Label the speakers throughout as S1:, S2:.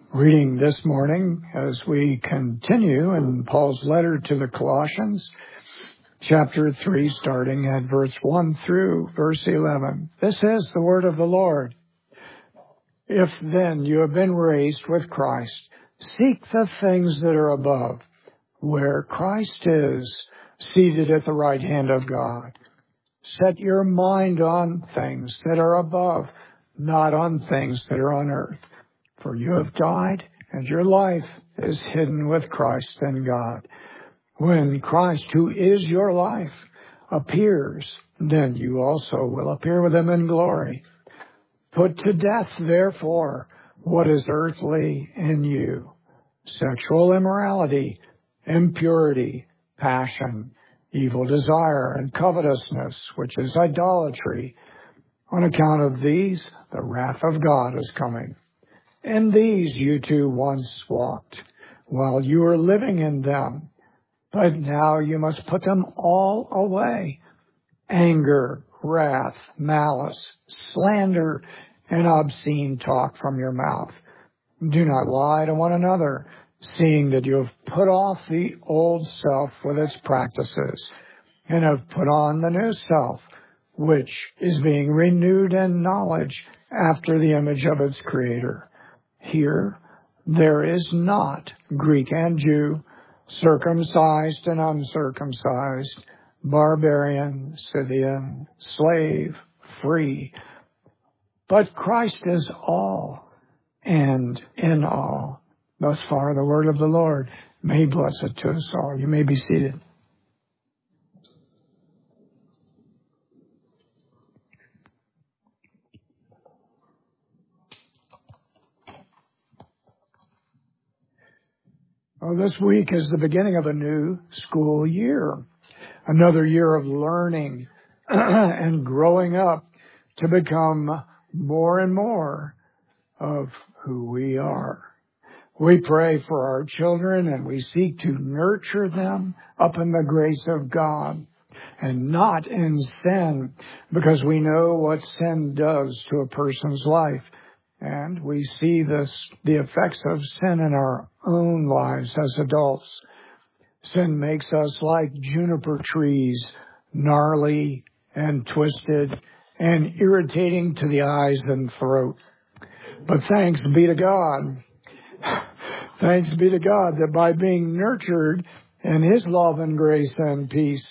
S1: Reading this morning as we continue in Paul's letter to the Colossians, chapter 3, starting at verse 1 through verse 11. This is the word of the Lord. If then you have been raised with Christ, seek the things that are above, where Christ is, seated at the right hand of God. Set your mind on things that are above, not on things that are on earth. For you have died, and your life is hidden with Christ in God. When Christ, who is your life, appears, then you also will appear with him in glory. Put to death, therefore, what is earthly in you: sexual immorality, impurity, passion, evil desire, and covetousness, which is idolatry. On account of these, the wrath of God is coming. In these you too once walked, while you were living in them. But now you must put them all away: anger, wrath, malice, slander, and obscene talk from your mouth. Do not lie to one another, seeing that you have put off the old self with its practices, and have put on the new self, which is being renewed in knowledge after the image of its Creator. Here there is not Greek and Jew, circumcised and uncircumcised, barbarian, Scythian, slave, free. But Christ is all and in all. Thus far the word of the Lord. May he bless it to us all. You may be seated. Well, this week is the beginning of a new school year, another year of learning and growing up to become more and more of who we are. We pray for our children and we seek to nurture them up in the grace of God and not in sin, because we know what sin does to a person's life. And we see the effects of sin in our own lives as adults. Sin makes us like juniper trees, gnarly and twisted and irritating to the eyes and throat. But thanks be to God. Thanks be to God that by being nurtured in his love and grace and peace,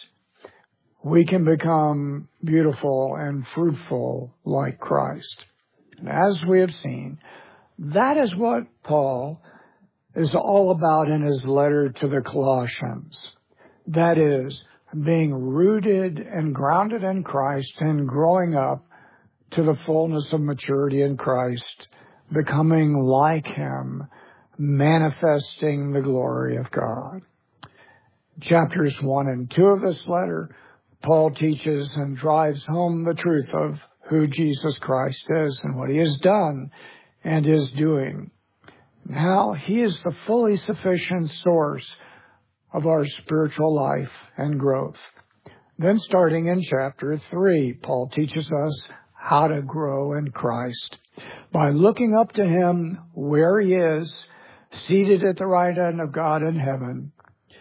S1: we can become beautiful and fruitful like Christ. And as we have seen, that is what Paul is all about in his letter to the Colossians. That is, being rooted and grounded in Christ and growing up to the fullness of maturity in Christ, becoming like him, manifesting the glory of God. Chapters 1 and 2 of this letter, Paul teaches and drives home the truth of who Jesus Christ is and what he has done and is doing. Now he is the fully sufficient source of our spiritual life and growth. Then starting in chapter 3, Paul teaches us how to grow in Christ by looking up to him where he is, seated at the right hand of God in heaven,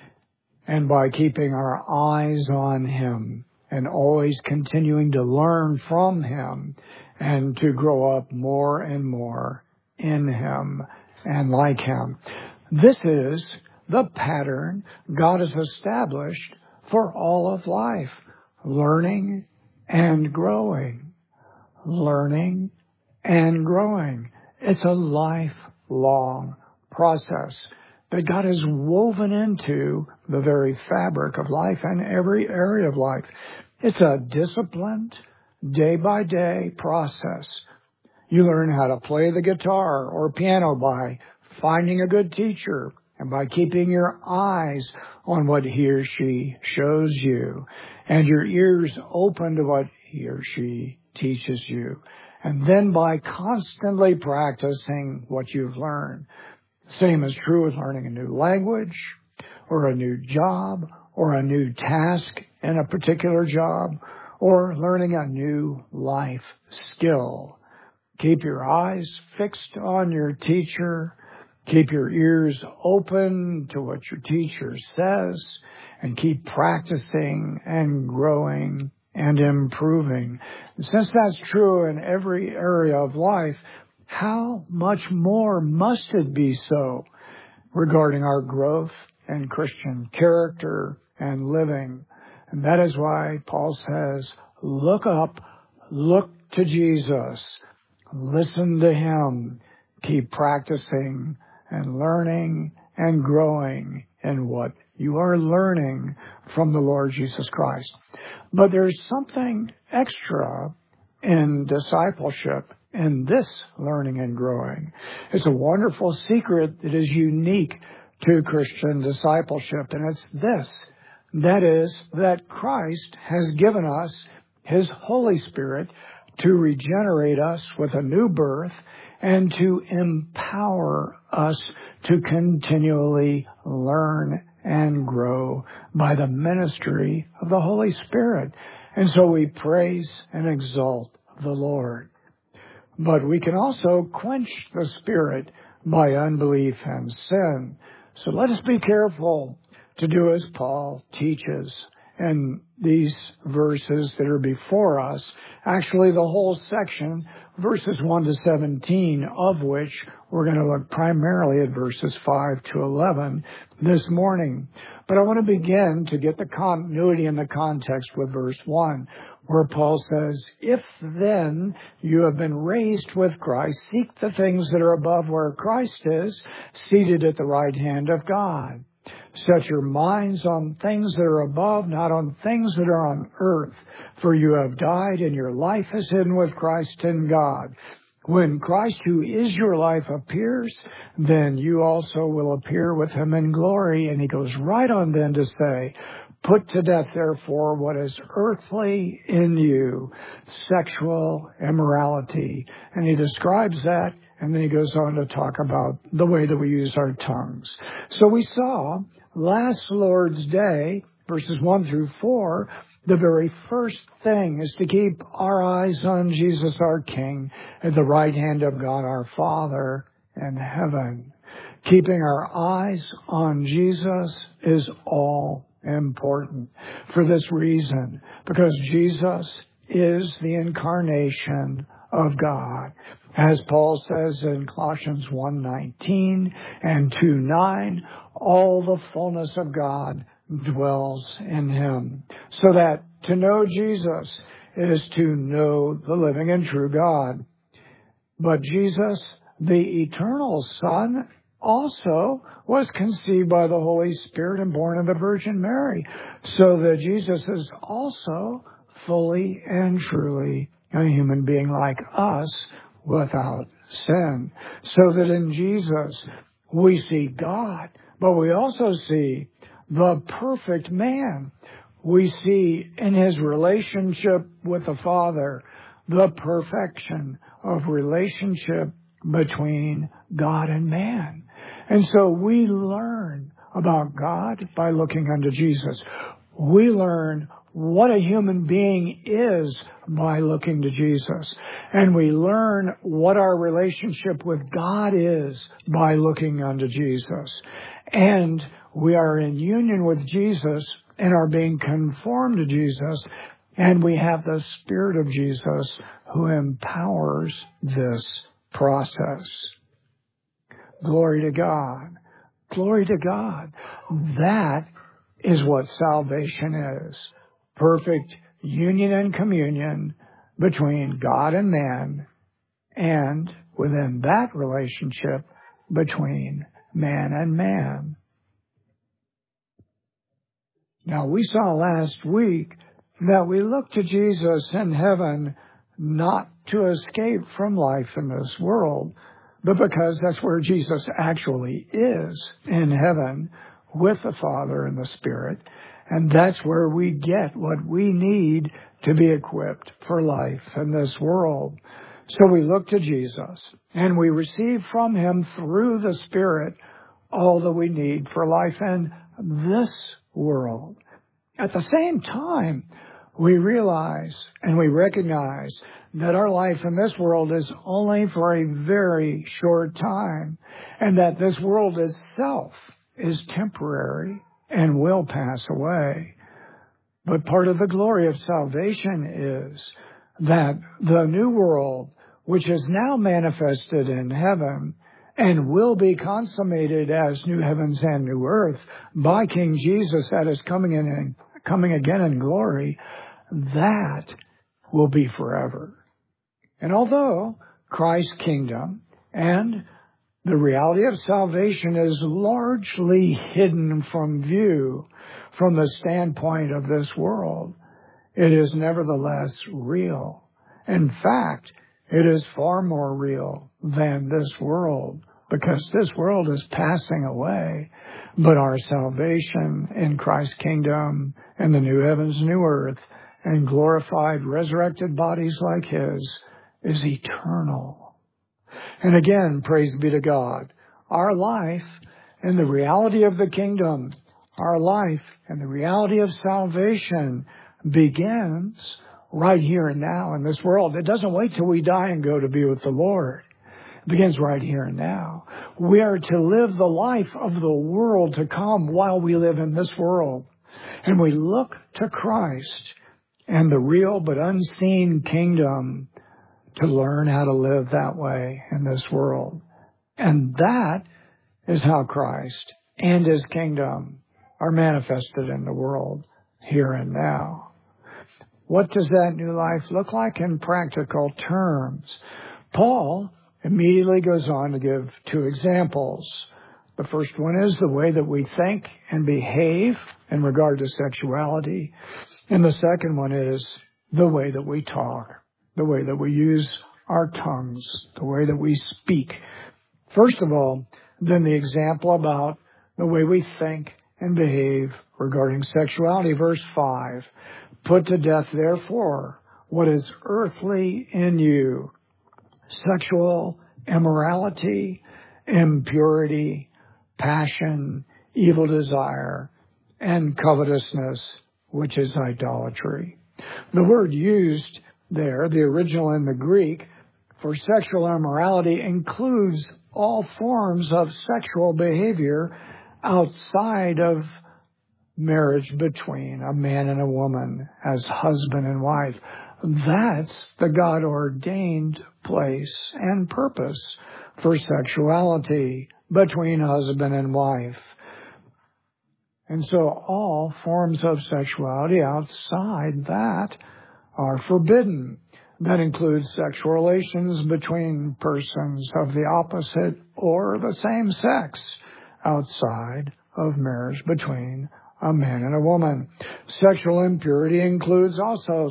S1: and by keeping our eyes on him and always continuing to learn from him and to grow up more and more in him and like him. This is the pattern God has established for all of life: learning and growing. Learning and growing. It's a lifelong process that God has woven into the very fabric of life and every area of life. It's a disciplined, day-by-day process. You learn how to play the guitar or piano by finding a good teacher and by keeping your eyes on what he or she shows you and your ears open to what he or she teaches you. And then by constantly practicing what you've learned. Same is true with learning a new language or a new job or a new task in a particular job or learning a new life skill. Keep your eyes fixed on your teacher Keep your ears open to what your teacher says and keep practicing and growing and improving. Since that's true in every area of life, how much more must it be so regarding our growth in Christian character and living? And that is why Paul says, look up, look to Jesus, listen to him, keep practicing and learning and growing in what you are learning from the Lord Jesus Christ. But there's something extra in discipleship in this learning and growing. It's a wonderful secret that is unique to Christian discipleship, and it's this. That is, that Christ has given us His Holy Spirit to regenerate us with a new birth and to empower us to continually learn and grow by the ministry of the Holy Spirit. And so we praise and exalt the Lord. But we can also quench the Spirit by unbelief and sin. So let us be careful to do as Paul teaches in these verses that are before us. Actually, the whole section, verses 1 to 17, of which we're going to look primarily at verses 5 to 11 this morning. But I want to begin to get the continuity and the context with verse 1, where Paul says, if then you have been raised with Christ, seek the things that are above where Christ is, seated at the right hand of God. Set your minds on things that are above, not on things that are on earth. For you have died, and your life is hidden with Christ in God. When Christ, who is your life, appears, then you also will appear with him in glory. And he goes right on then to say, put to death, therefore, what is earthly in you, sexual immorality. And he describes that, and then he goes on to talk about the way that we use our tongues. So we saw last Lord's Day, verses 1 through 4, the very first thing is to keep our eyes on Jesus, our King, at the right hand of God, our Father in heaven. Keeping our eyes on Jesus is all important for this reason, because Jesus is the incarnation of God. As Paul says in Colossians 1:19 and 2:9, all the fullness of God dwells in him. So that to know Jesus is to know the living and true God. But Jesus, the eternal Son, also was conceived by the Holy Spirit and born of the Virgin Mary. So that Jesus is also fully and truly a human being like us without sin. So that in Jesus we see God, but we also see the perfect man. We see in his relationship with the Father the perfection of relationship between God and man. And so we learn about God by looking unto Jesus. We learn what a human being is by looking to Jesus. And we learn what our relationship with God is by looking unto Jesus. And we are in union with Jesus and are being conformed to Jesus. And we have the Spirit of Jesus who empowers this process. Glory to God. Glory to God. That is what salvation is. Perfect union and communion between God and man, and within that relationship between man and man. Now, we saw last week that we look to Jesus in heaven not to escape from life in this world, but because that's where Jesus actually is, in heaven with the Father and the Spirit. And that's where we get what we need to be equipped for life in this world. So we look to Jesus, and we receive from him through the Spirit all that we need for life in this world. At the same time, we realize and we recognize that our life in this world is only for a very short time, and that this world itself is temporary and will pass away. But part of the glory of salvation is that the new world, which is now manifested in heaven and will be consummated as new heavens and new earth by King Jesus that is coming again in glory, that will be forever. And although Christ's kingdom and the reality of salvation is largely hidden from view from the standpoint of this world, it is nevertheless real. In fact, it is far more real than this world, because this world is passing away, but our salvation in Christ's kingdom and the new heavens, new earth, and glorified, resurrected bodies like His is eternal. And again, praise be to God, our life and the reality of the kingdom, our life and the reality of salvation begins right here and now in this world. It doesn't wait till we die and go to be with the Lord. It begins right here and now. We are to live the life of the world to come while we live in this world. And we look to Christ and the real but unseen kingdom to learn how to live that way in this world. And that is how Christ and His kingdom are manifested in the world here and now. What does that new life look like in practical terms? Paul immediately goes on to give two examples. The first one is the way that we think and behave in regard to sexuality. And the second one is the way that we talk, the way that we use our tongues, the way that we speak. First of all, then the example about the way we think and behave regarding sexuality. Verse 5, put to death, therefore, what is earthly in you: sexual immorality, impurity, passion, evil desire, and covetousness, which is idolatry. The word used there, the original in the Greek, for sexual immorality includes all forms of sexual behavior outside of marriage between a man and a woman as husband and wife. That's the God-ordained place and purpose for sexuality between husband and wife. And so all forms of sexuality outside that are forbidden. That includes sexual relations between persons of the opposite or the same sex outside of marriage between a man and a woman. Sexual impurity includes also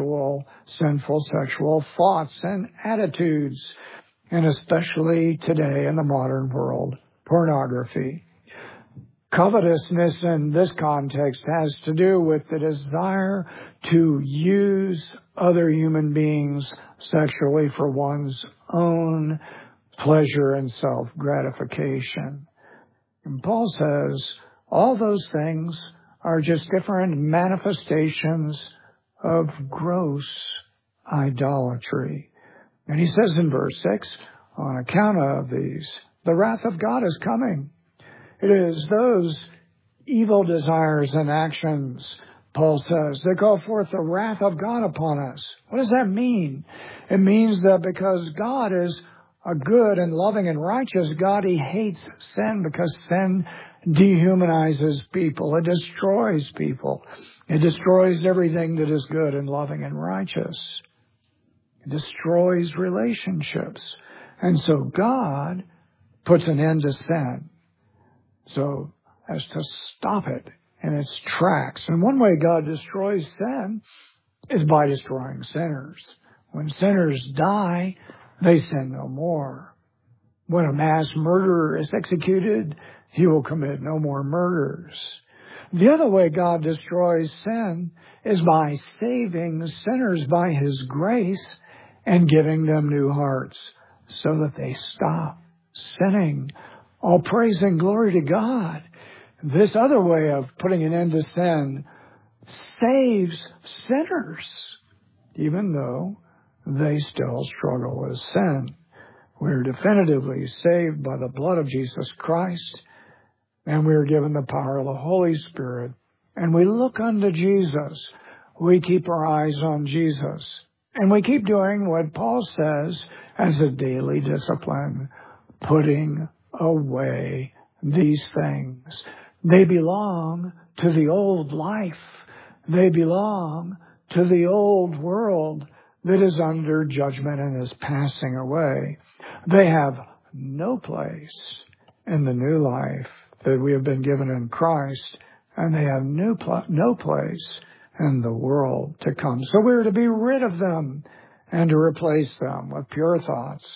S1: sinful sexual thoughts and attitudes, and especially today in the modern world, pornography. Covetousness in this context has to do with the desire to use other human beings sexually for one's own pleasure and self-gratification. And Paul says all those things are just different manifestations of gross idolatry. And he says in verse 6, on account of these, the wrath of God is coming. It is those evil desires and actions, Paul says, that call forth the wrath of God upon us. What does that mean? It means that because God is a good and loving and righteous God, He hates sin, because sin dehumanizes people. It destroys people. It destroys everything that is good and loving and righteous. It destroys relationships. And so God puts an end to sin, so as to stop it in its tracks. And one way God destroys sin is by destroying sinners. When sinners die, they sin no more. When a mass murderer is executed, he will commit no more murders. The other way God destroys sin is by saving sinners by His grace and giving them new hearts so that they stop sinning. All praise and glory to God. This other way of putting an end to sin saves sinners, even though they still struggle with sin. We're definitively saved by the blood of Jesus Christ, and we're given the power of the Holy Spirit. And we look unto Jesus. We keep our eyes on Jesus. And we keep doing what Paul says as a daily discipline, putting away these things. They belong to the old life. They belong to the old world that is under judgment and is passing away. They have no place in the new life that we have been given in Christ, and they have no place in the world to come. So we're to be rid of them and to replace them with pure thoughts,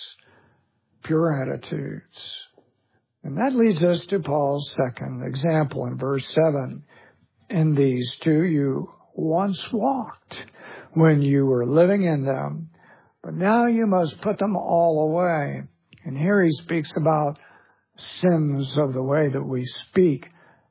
S1: pure attitudes. And that leads us to Paul's second example in verse 7. In these two you once walked when you were living in them, but now you must put them all away. And here he speaks about sins of the way that we speak: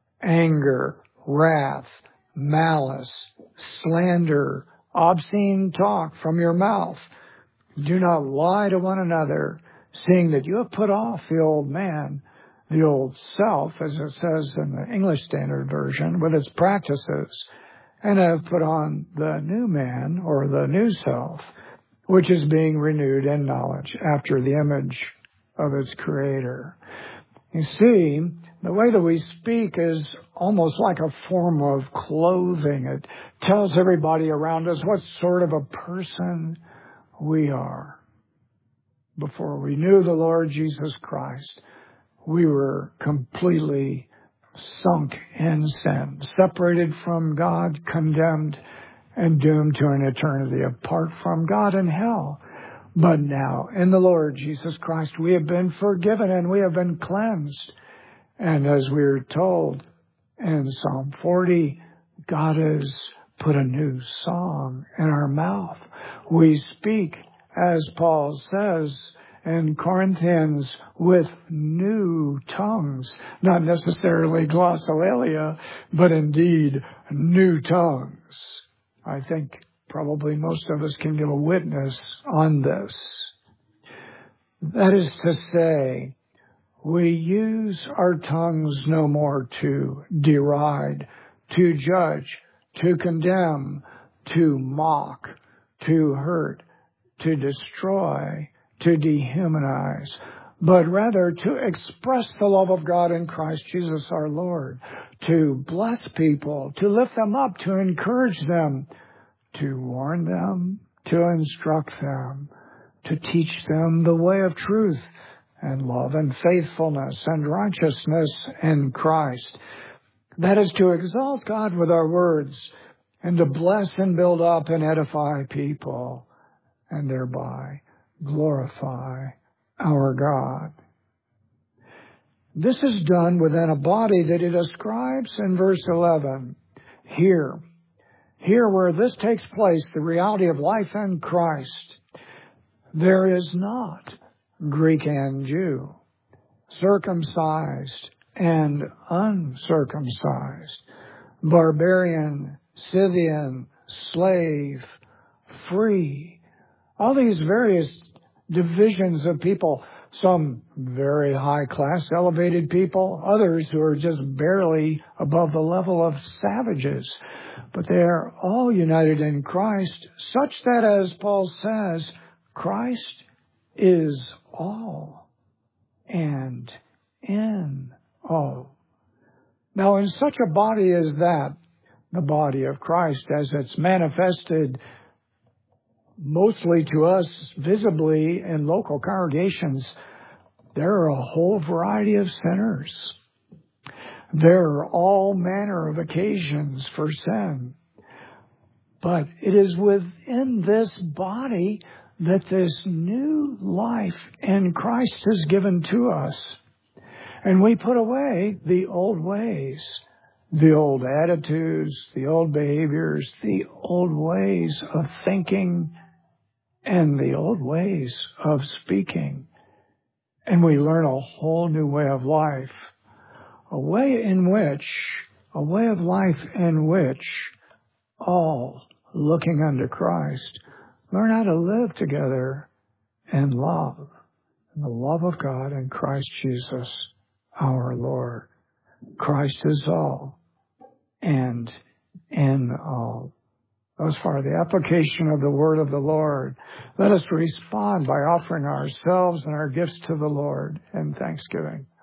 S1: anger, wrath, malice, slander, obscene talk from your mouth. Do not lie to one another, seeing that you have put off the old man, the old self, as it says in the English Standard Version, with its practices, and have put on the new man, or the new self, which is being renewed in knowledge after the image of its creator. You see, the way that we speak is almost like a form of clothing. It tells everybody around us what sort of a person we are. Before we knew the Lord Jesus Christ, we were completely sunk in sin, separated from God, condemned, and doomed to an eternity apart from God in hell. But now, in the Lord Jesus Christ, we have been forgiven and we have been cleansed. And as we are told in Psalm 40, God has put a new song in our mouth. We speak, as Paul says in Corinthians, with new tongues, not necessarily glossolalia, but indeed new tongues. I think probably most of us can give a witness on this. That is to say, we use our tongues no more to deride, to judge, to condemn, to mock, to hurt, to destroy, to dehumanize, but rather to express the love of God in Christ Jesus our Lord, to bless people, to lift them up, to encourage them, to warn them, to instruct them, to teach them the way of truth and love and faithfulness and righteousness in Christ. That is to exalt God with our words and to bless and build up and edify people and thereby glorify our God. This is done within a body that he describes in verse 11. Here where this takes place, the reality of life in Christ, there is not Greek and Jew, circumcised and uncircumcised, barbarian, Scythian, slave, free. All these various divisions of people, some very high class, elevated people, others who are just barely above the level of savages. But they are all united in Christ, such that, as Paul says, Christ is all and in all. Now, in such a body as that, the body of Christ, as it's manifested mostly to us visibly in local congregations, there are a whole variety of sinners. There are all manner of occasions for sin. But it is within this body that this new life in Christ is given to us. And we put away the old ways, the old attitudes, the old behaviors, the old ways of thinking, and the old ways of speaking. And we learn a whole new way of life, a way of life in which all, looking unto Christ, Learn how to live together in love, in the love of God and Christ Jesus, our Lord. Christ is all and in all. Thus far, the application of the word of the Lord. Let us respond by offering ourselves and our gifts to the Lord in thanksgiving.